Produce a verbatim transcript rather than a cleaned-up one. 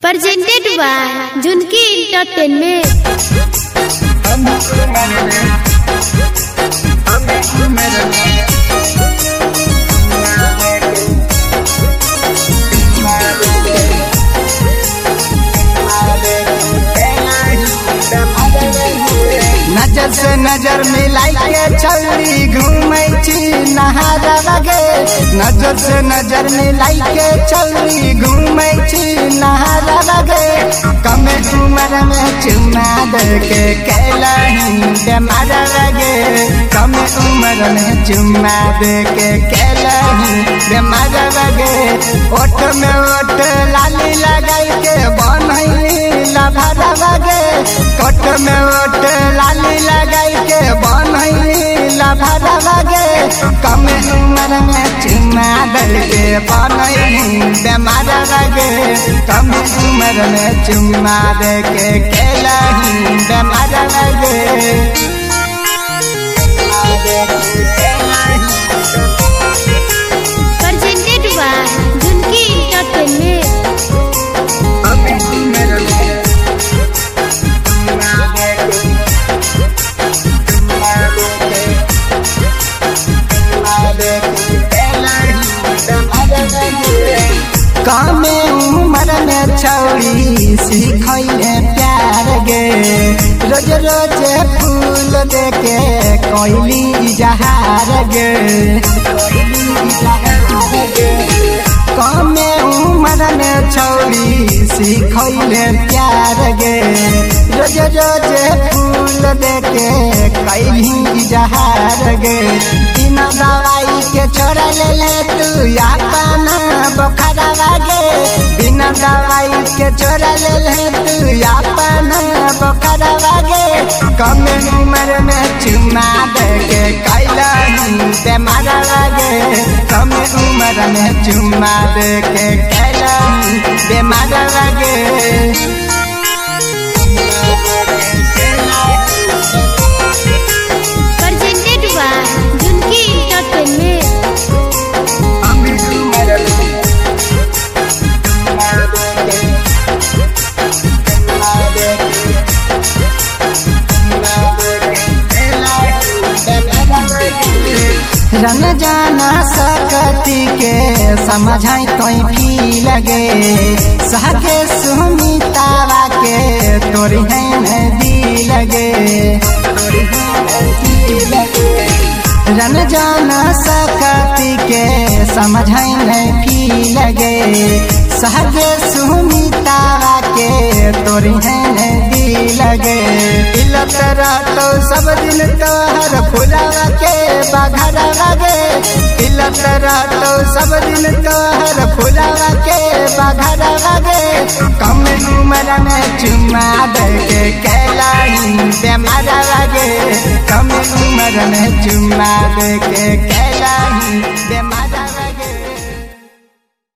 presented by Junki Entertainment. नजर से नजर मिलाई के छौरी घूमै छी नहार लगे। नजर से नजर मिलाई के छौरी घूमै छी नहार लगे। कम उम्र में चुमा दे के कैलही बेमार लगे। कम उम्र में चुमा दे के कैलही बेमार लगे। ओठ में ओठ लाली लगाई के बनैली लभार लगे। कोट में ओठ लाली लगाई के बनैली लभार लगे। कम उम्र में चुमा दल के बनैली बेमार लगे। कम उम्र में चुमा दे के कैलही बेमार लगे। Presented by Junki Entertainment. कामे उम्र में छौरी सिखैले प्यार गे। रोज रोज फूल देके कोइली जहार गे। कामे उम्र में छौरी सिखैले प्यार गे। रोज रोज फूल देके कैली जहार गे। बिना दवाई के छोड़ ले ले तू अपना बोखरा लगे। बिना दवाई के छोड़ ले ले तू अपना बोखरा लगे। कम उम्र में चुमा दे के कैलही बेमार लगे। कम उम्र में चुमा दे के कैलही बेमार लगे। Presented by Junki Entertainment. रन जाना सकती के समझाई तोई भी लगे। सहके सुमितावा के तोरी है नदी लगे। रन जाना सकती के समझाई भी लगे। सहके सुमितावा के तोरी है नदी लगे। इलत रहतो सब दिन तोहर फुलावा के बाघर लगे। इलत रहतो सब दिन तोहर फुलावा के बाघर लगे। कम उम्र में चुमा दे के कैलही बेमार लगे। कम उम्र में चुमा दे के कैलही बेमार